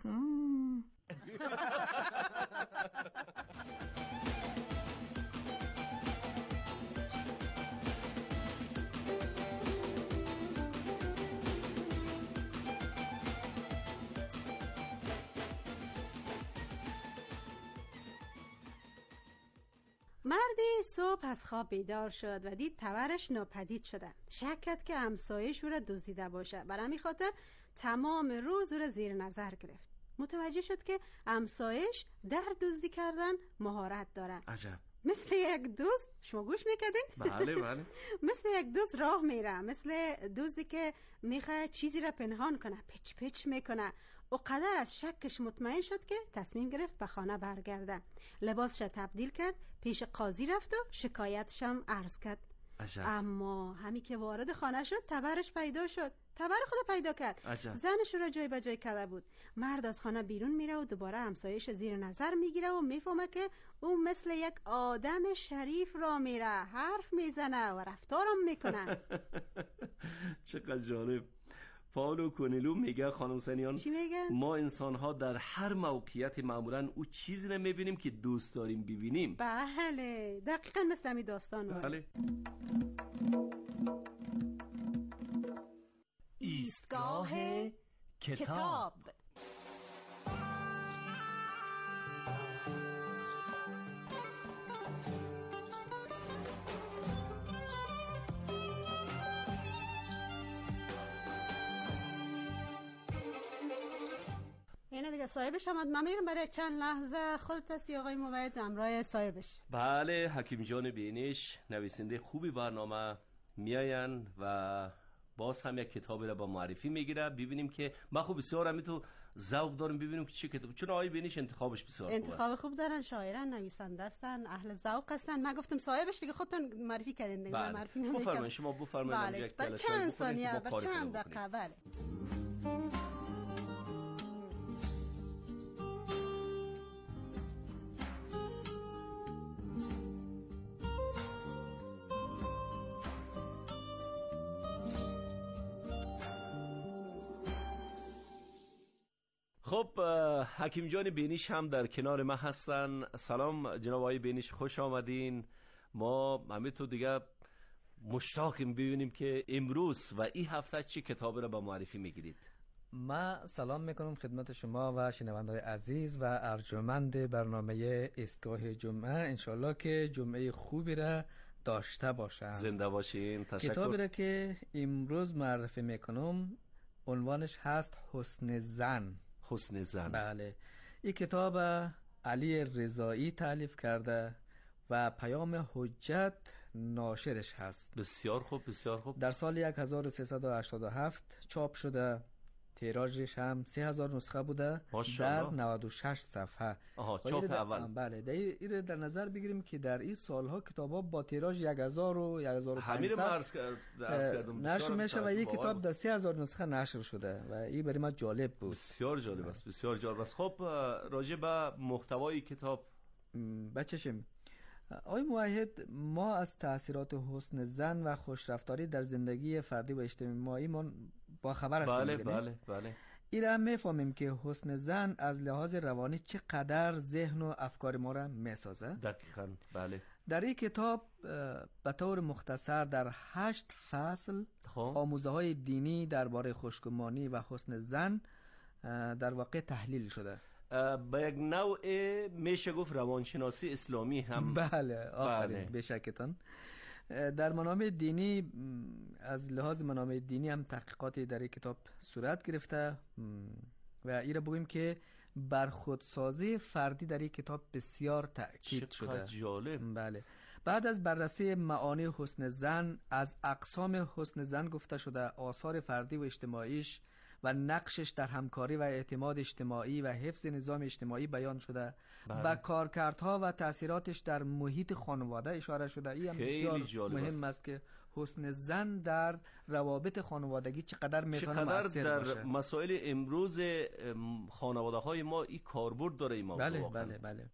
مردی صبح از خواب بیدار شد و دید تورش ناپدید شده. شک کرد که همسایه‌اش او را دزدیده باشه. برای همین خاطر تمام روز او را زیر نظر گرفت. متوجه شد که همسایه‌اش در دزدی کردن مهارت داره. عجب. مثل یک دزد، شما گوش میکردین؟ بله مثل یک دزد راه میره، مثل دزدی که میخواد چیزی را پنهان کنه، پچ میکنه. او قدر از شکش مطمئن شد که تصمیم گرفت به خانه برگرده. لباسش تبدیل کرد، پیش قاضی رفت و شکایتش هم عرض کرد. عجب. اما همی که وارد خانه شد تبرش پیدا شد. تبر خود پیدا کرد. عجب. زنش را جای به جای کرده بود. مرد از خانه بیرون میره و دوباره همسایه‌اش زیر نظر میگیره و میفهمه که او مثل یک آدم شریف را میره، حرف میزنه و رفتارم میکنه. چقدر جالب. پاولو کونیلو میگه خانم حسینیان، چی میگه؟ ما انسان ها در هر موقعیت معمولا او چیزی رو میبینیم که دوست داریم ببینیم. بله دقیقاً مثل همین داستان بود. بله. ایستگاه کتاب. اینه دیگه صاحبش هم من میرم برای چند لحظه. خودت هستی آقای موحد همراه صاحبش؟ بله، حکیم جان بینش نویسنده خوبی برنامه میاین و باز هم یک کتابی را با معرفی میگیره. ببینیم که من خوب بسیار همی تو ذوق دارم ببینیم که چه کتاب، چون آقای بینش انتخابش بسیار خوبه. انتخاب خوب دارن، شاعرن، نویسنده هستن، اهل ذوق هستن. من گفتم صاحبش دیگه خودتون معرفی کردین دیگه. بله. معرفی نمی‌کنم. بفرمایید شما بفرمایید. بله. یک بر چند ثانیه، بر چند دقیقه. بله. خب حکیم جان بینیش هم در کنار ما هستن. سلام جناب آقای بینیش، خوش آمدین. ما همه تو دیگه مشتاقیم ببینیم که امروز و این هفته چه کتابی را با معرفی میگیرید. ما سلام میکنم خدمت شما و شنونده‌های عزیز و ارجمند برنامه ایستگاه جمعه. انشالله که جمعه خوبی را داشته باشم. زنده باشین. تشکر. کتابی را که امروز معرفی میکنم عنوانش هست حسن زن. حسن زن. بله. این کتاب علی رضایی تالیف کرده و پیام حجت ناشرش هست. بسیار خوب، بسیار خوب. در سال 1387 چاپ شده. تیراژش هم 3000 نسخه بوده در 96 صفحه. چاپ اول. بله. این در نظر بگیریم که در این سالها کتابا با تیراژ 1000 و 1500 نشر میشه و یک کتاب در 3000 نسخه نشر شده و این برای ما جالب بود. بسیار جالب است، بسیار جالب است. خب راجع به محتوای کتاب بچشیم. آقای موحد، ما از تأثیرات حسن زن و خوشرفتاری در زندگی فردی و اجتماعی ما با خبر هستیم. بله. این را میفهمیم که حسن زن از لحاظ روانی چقدر ذهن و افکار ما را میسازه. دقیقاً. بله. در این کتاب به طور مختصر در 8 فصل آموزه های دینی درباره خوشگمانی و حسن زن در واقع تحلیل شده. با یک نوع میشه گفت روانشناسی اسلامی هم. بله آفرین. بشکتان. در منابع دینی، از لحاظ منابع دینی هم تحقیقاتی در این کتاب صورت گرفته و این را بگویم که بر خودسازی فردی در این کتاب بسیار تأکید شده. چقدر جالب. بله. بعد از بررسی معانی حسن زن، از اقسام حسن زن گفته شده، آثار فردی و اجتماعیش و نقشش در همکاری و اعتماد اجتماعی و حفظ نظام اجتماعی بیان شده. و کارکردها و تأثیراتش در محیط خانواده اشاره شده. این هم بسیار مهم است که حسن زن در روابط خانوادگی چقدر میتونه مؤثر باشه. در مسائل امروز خانواده های ما این کاربرد داره. این موضوع. بله.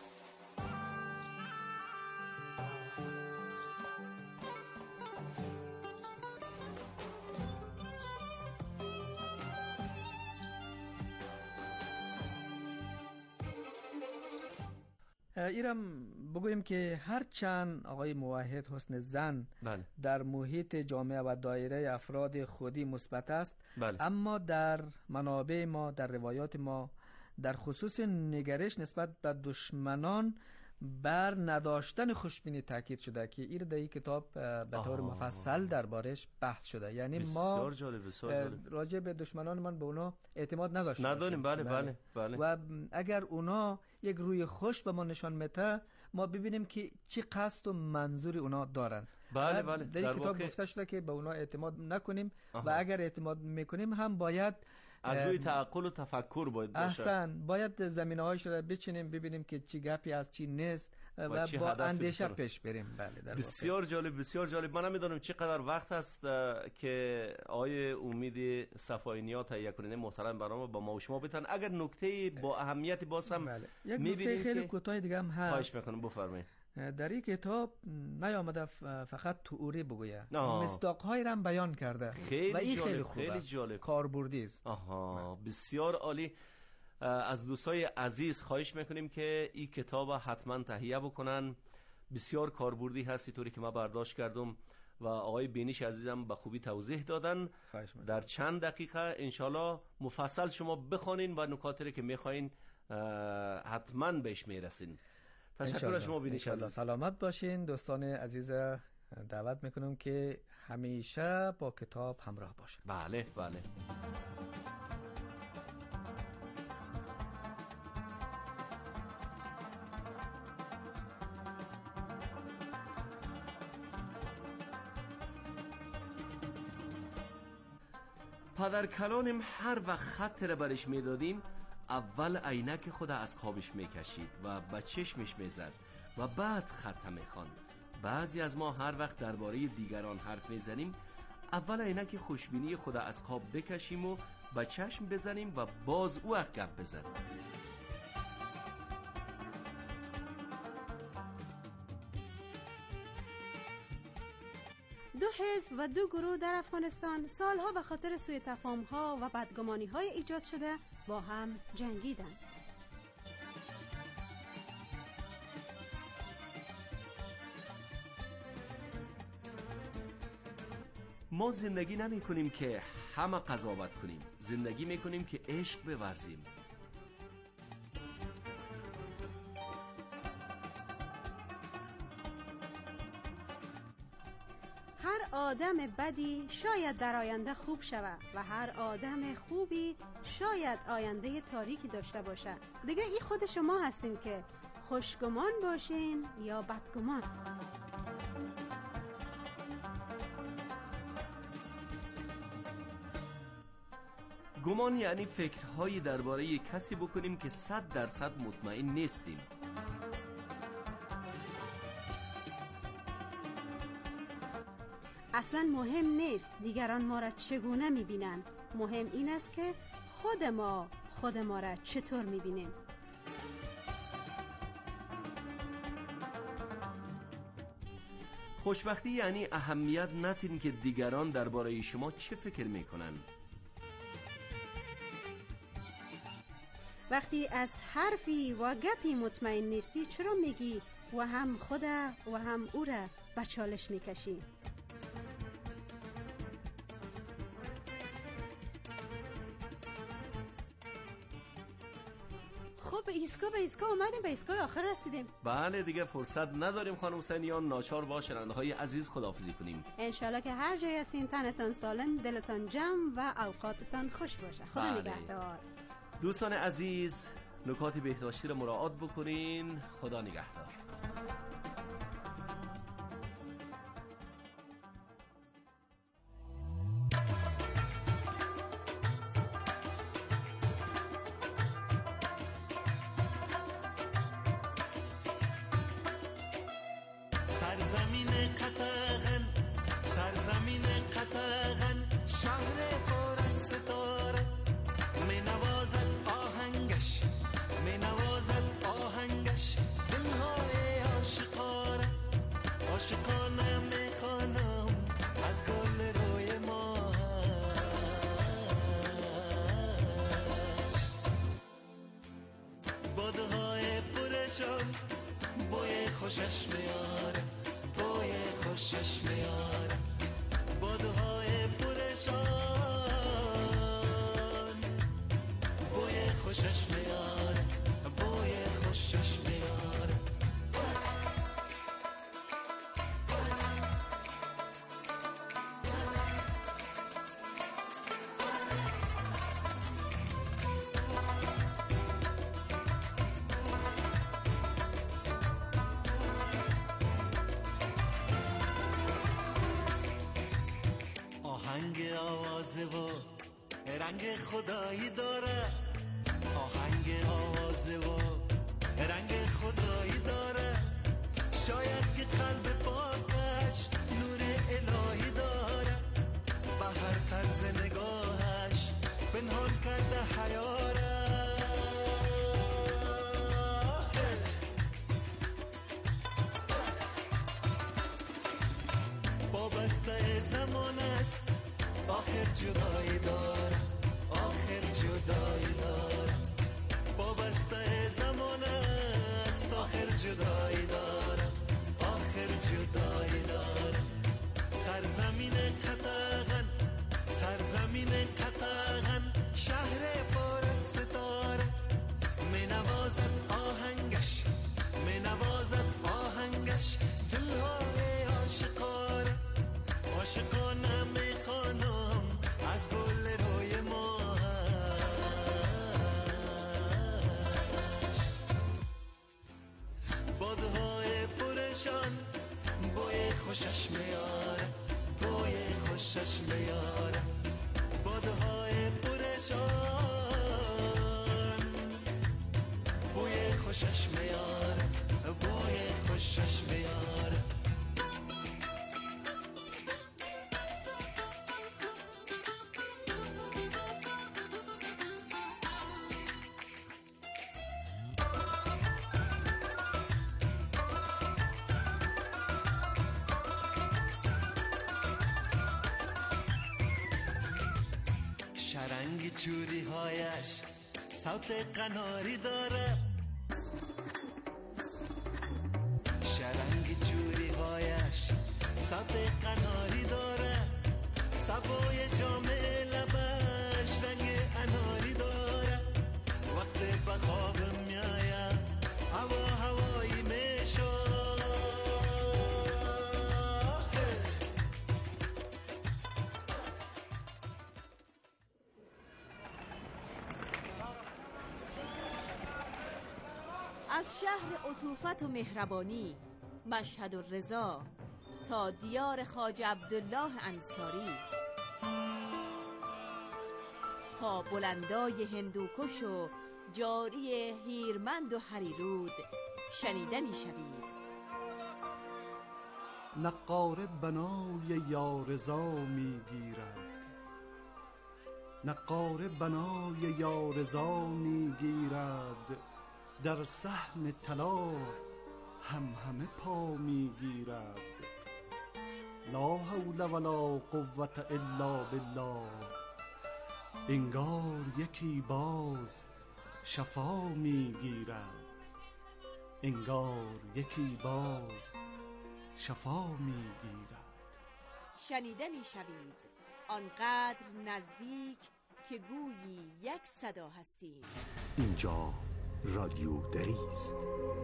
ایرم بگویم که هرچند آقای موحد حسن زن در محیط جامعه و دایره افراد خودی مثبت است، اما در منابع ما، در روایات ما، در خصوص نگرش نسبت به دشمنان بر نداشتن خوشبینی تاکید شده که این در این کتاب به طور مفصل دربارش بحث شده. یعنی ما راجع به دشمنان من به اونا اعتماد نداریم. بله. و اگر اونا یک روی خوش به ما نشان میده، ما ببینیم که چی قصد و منظور اونا دارن. بله. در این کتاب گفته شده که به اونا اعتماد نکنیم و اگر اعتماد میکنیم هم باید از روی تعقل و تفکر باید باشه. احسن. باید زمینه‌هاش رو بچینیم، ببینیم که چی گپی از چی نیست و با اندیشه پیش بریم. بله. بسیار جالب، بسیار جالب. من نمیدونم چقدر وقت است که آقای امید صفاینی تهیه کننده محترم برنامه با ما و شما بتن اگر نکته با اهمیتی بازم یک نکته خیلی کوتاه دیگه هم هست. خواهش میکنم بفرمایید. در این کتاب نیامده فقط تئوری بگویه، مصداق‌هایی را هم بیان کرده و این خیلی خوبه، خیلی جالب، کاربردی است. بسیار عالی. از دوستای عزیز خواهش میکنیم که این کتاب حتما تهیه بکنن. بسیار کاربردی هستی طوری که ما برداشت کردم و آقای بینیش عزیزم به خوبی توضیح دادن. در چند دقیقه انشالله مفصل شما بخونین و نکاتی که میخواین حتما بهش میرسین. تشکر از شما بینیش عزیز. سلامت باشین دوستان عزیز. دعوت میکنم که همیشه با کتاب همراه باشین. بله. پدر کلانم هر وقت خط را برش میدادیم اول عینک خود از خوابش میکشید و به چشمش میزد و بعد خط میخواند. بعضی از ما هر وقت درباره دیگران حرف میزنیم اول عینک خوشبینی خود از خواب بکشیم و به چشم بزنیم و باز او گپ بزنیم. دو حزب و دو گروه در افغانستان سالها به خاطر سوء تفاهم‌ها و بدگمانی‌های ایجاد شده با هم جنگیدند. ما زندگی نمی کنیم که همه قضاوت کنیم، زندگی می کنیم که عشق بورزیم. هر آدم بدی شاید در آینده خوب شود و هر آدم خوبی شاید آینده تاریکی داشته باشد. دیگه این خود شما هستین که خوشگمان باشین یا بدگمان. گمان یعنی فکرهایی درباره کسی بکنیم که 100% مطمئن نیستیم. اصلا مهم نیست دیگران ما را چگونه میبینند، مهم این است که خود ما را چطور میبینیم. خوشبختی یعنی اهمیت ندین که دیگران درباره شما چه فکر میکنن. وقتی از حرفی و گپی مطمئن نیستی چرا میگی و هم خود و هم او را به چالش میکشی؟ خب به ایسکا اومدیم، به ایسکا آخر رسیدیم. بله دیگه فرصت نداریم خانم حسینیان، ناچار با شنونده‌های عزیز خداحافظی کنیم. انشالله که هر جای هستین تنتان سالم، دلتان جمع و اوقاتتان خوش باشه. خدا نگهدار. دوستان عزیز نکات بهداشتی را مراعات بکنین. خدا نگهدار. سرزمین قطغن، سرزمین قطغن، شهر پر از ستاره، می نوازد آهنگش، می نوازد آهنگش، دلهای عاشقانه، عاشقانه می خوانم از گل روی ماهش. بادهای پرشان بوی خوشش میاره، بوی خوشش میاره، بادهای پرشان بوی خوشش میاره، بوی خوشش میاره. آهنگ آوازه و رنگ خدایی داره، آهنگ آوازه و رنگ خدایی داره، شاید که قلب پاکش نور الهی داره، به هر طرز نگاهش پنهان کرده حیاره. وابسته زمان است آخر جدایی داره، آخر جدایی داره، وابسته زمان است آخر جدایی داره، آخر جدایی داره. سرزمین قطغن، سرزمین قطغن، شهر پر از ستاره، می نوازد آهنگش، می نوازد آهنگش، دلهای عاشقانه، عاشقانه می خوانم از گل روی ماهش. بادهای پرشان بوی خوشش میاره، بوی خوشش میاره، باد بادهای پرشان، بوی خوشش میار، بوی خوشش میار. شرنگ چوری هایش صوت قناری داره، شرنگ چوری هایش صوت قناری داره، سبای جامع لبش رنگ اناری داره. وقت بخواب میایم هوا هوایی میشو. از شهر عطوفت و مهربانی مشهد الرضا تا دیار خواجه عبدالله انصاری، تا بلندای هندوکش و جاری هیرمند و هریرود شنیده می شوید. نقاره بنای یارضا می گیرد، نقاره بنای یارضا می گیرد، در صحن طلا همه پا می گیرد. لا حول ولا قوة الا بالله، انگار یکی باز شفا می گیرد، انگار یکی باز شفا می گیرد. شنیده می شوید آنقدر نزدیک که گویی یک صدا هستید. اینجا رادیو دری است.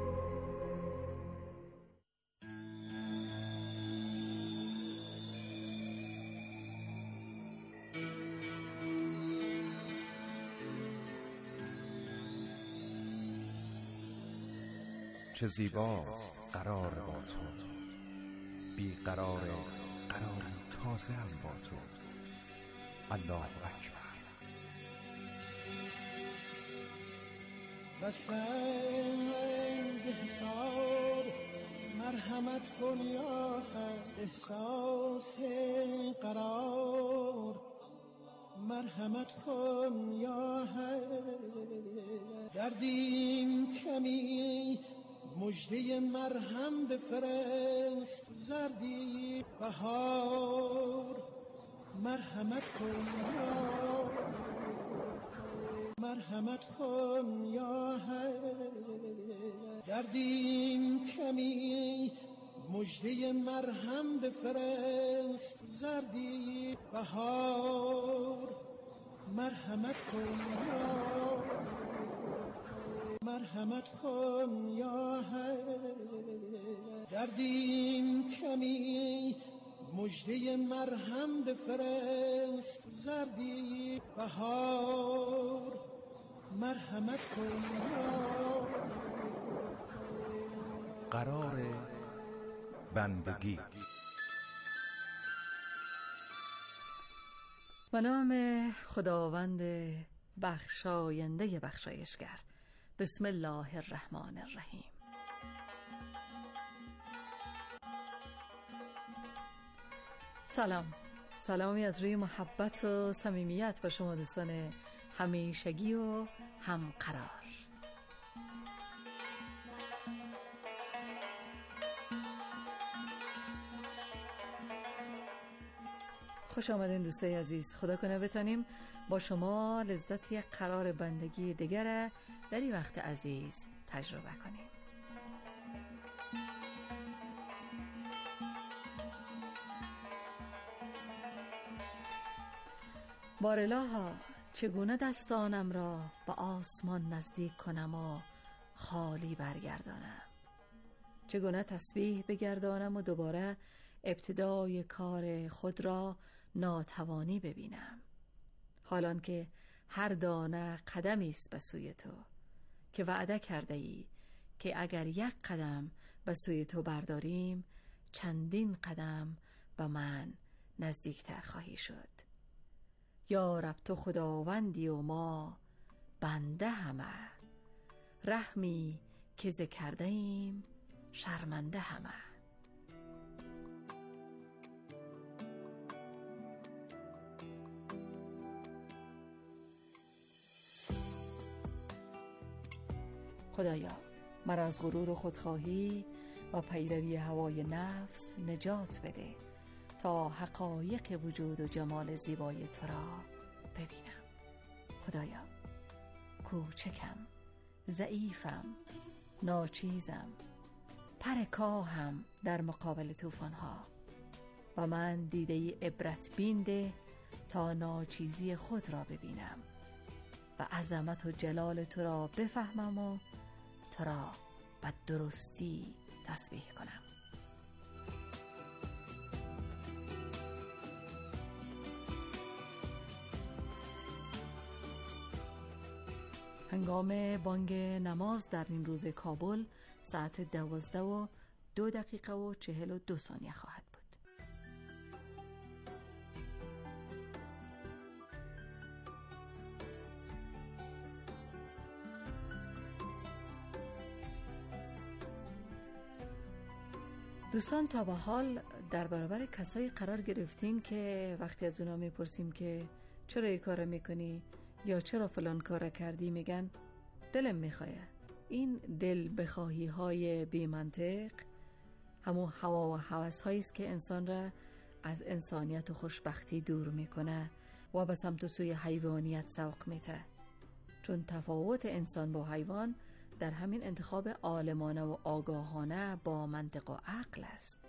چه زیباست قرار با تو، بی قرار قراری تازه هم با تو. الله اکبر. بسته ز حساب مرحمت کن یا حق، احساس قرار مرحمت کن یا حق. دردیم کمی مژده مرهم بفرست، زردی بهار مرحمت کن یا مرحمت کن یا حق. دردیم کمی مژده مرهم بفرست، زردی بهار مرحمت کن یا مرحمت کن یا حق. دردیم کمی مژده مرهم بفرست، زردی بهار مرحمت کن یا قرار بندگی. به نام خداوند بخشاینده بخشایشگر. بسم الله الرحمن الرحیم. سلامی از روی محبت و صمیمیت به شما دوستان همیشگی و همقرار. خوش آمدین دوستای عزیز. خدا کنه بتانیم با شما لذت یک قرار بندگی دیگر در این وقت عزیز تجربه کنیم. بارالها چگونه دستانم را به آسمان نزدیک کنم و خالی برگردانم، چگونه تسبیح بگردانم و دوباره ابتدای کار خود را ناتوانی ببینم، حالان که هر دانه قدمی است به سوی تو که وعده کرده ای که اگر یک قدم به سوی تو برداریم چندین قدم به من نزدیکتر خواهی شد. یا رب تو خداوندی و ما بنده همه، رحمی که ز کرده ایم شرمنده همه. خدایا مرا از غرور و خودخواهی و پیروی هوای نفس نجات بده تا حقایق وجود و جمال زیبای تو را ببینم. خدایا کوچکم، ضعیفم، ناچیزم، پر کاهم در مقابل طوفان‌ها و من دیده عبرت بین ده تا ناچیزی خود را ببینم و عظمت و جلال تو را بفهمم و تو را به درستی تسبیح کنم. هنگام بانگ نماز در این روز کابل ساعت 12:02 خواهد بود. دوستان، تا به حال در برابر کسایی قرار گرفتین که وقتی از اونا میپرسیم که چرا این کار میکنی یا چرا فلان کار کردی میگن دلم میخواه. این دل بخواهی های بی منطق همون هوا و هوس هایی است که انسان را از انسانیت و خوشبختی دور میکنه و به سمت و سوی حیوانیت سوق میده، چون تفاوت انسان با حیوان در همین انتخاب عالمانه و آگاهانه با منطق و عقل است.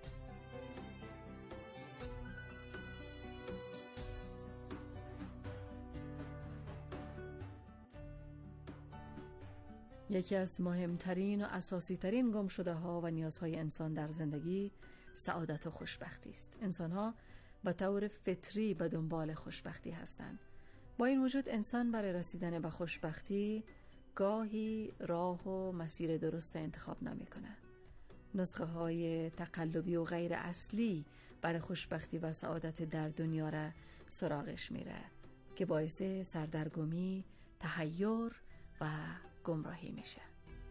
یکی از مهمترین و اساسی ترین گم شده ها و نیازهای انسان در زندگی سعادت و خوشبختی است. انسان ها به طور فطری به دنبال خوشبختی هستند. با این وجود انسان برای رسیدن به خوشبختی گاهی راه و مسیر درست انتخاب نمی‌کنه. نسخه های تقلبی و غیر اصلی برای خوشبختی و سعادت در دنیا را سراغش میره که باعث سردرگمی، تحیر و گمراهی میشه.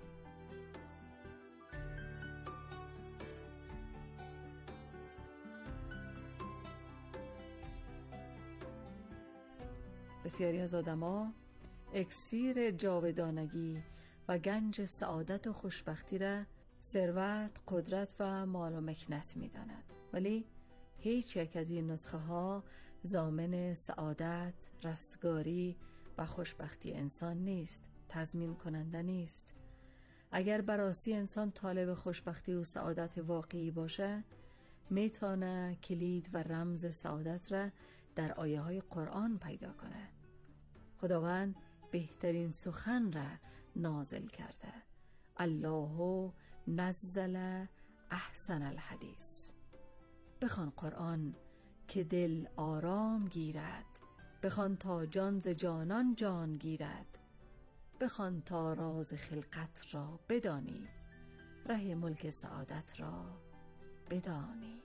بسیاری از آدما اکسیر جاودانگی و گنج سعادت و خوشبختی را ثروت، قدرت و مال و مکنت می‌دانند، ولی هیچ یک از این نسخه ها ضامن سعادت، رستگاری و خوشبختی انسان نیست، تضمین کننده نیست. اگر براستی انسان طالب خوشبختی و سعادت واقعی باشه، میتونه کلید و رمز سعادت را در آیه های قرآن پیدا کنه. خداوند بهترین سخن را نازل کرده. الله نزل احسن الحدیث. بخوان قرآن که دل آرام گیرد، بخوان تا جان ز جانان جان گیرد، بخوان تا راز خلقت را بدانی، ره ملک سعادت را بدانی.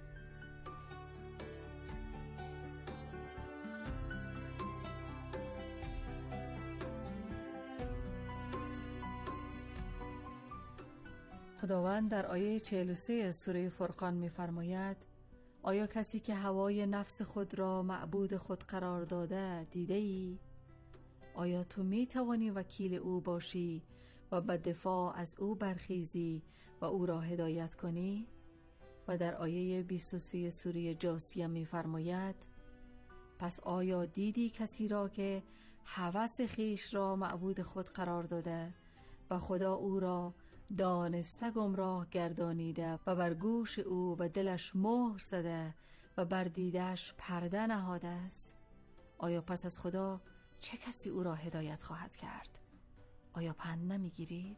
خداوند در آیه 43 سوره فرقان می‌فرماید: آیا کسی که هوای نفس خود را معبود خود قرار داده دیده ای؟ آیا تو می‌توانی وکیل او باشی و به دفاع از او برخیزی و او را هدایت کنی؟ و در آیه 23 سوره جاثیه می‌فرماید: پس آیا دیدی کسی را که هوس خیش را معبود خود قرار داده و خدا او را دانسته گمراه گردانیده و بر گوش او و دلش مهر زده و بر دیدش پرده نهاده است؟ آیا پس از خدا چه کسی او را هدایت خواهد کرد؟ آیا پند نمیگیرید؟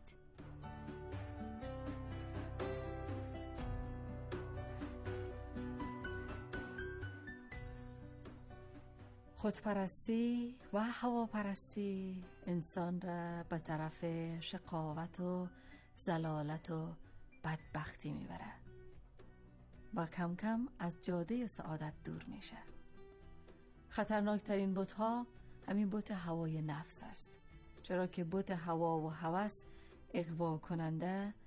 خودپرستی و هواپرستی انسان را به طرف شقاوت و ضلالت و بدبختی میبره و کم کم از جاده سعادت دور میشه. خطرناکترین بت‌ها همین بت هوای نفس است، چرا که بت هوا و هوس اغوا کننده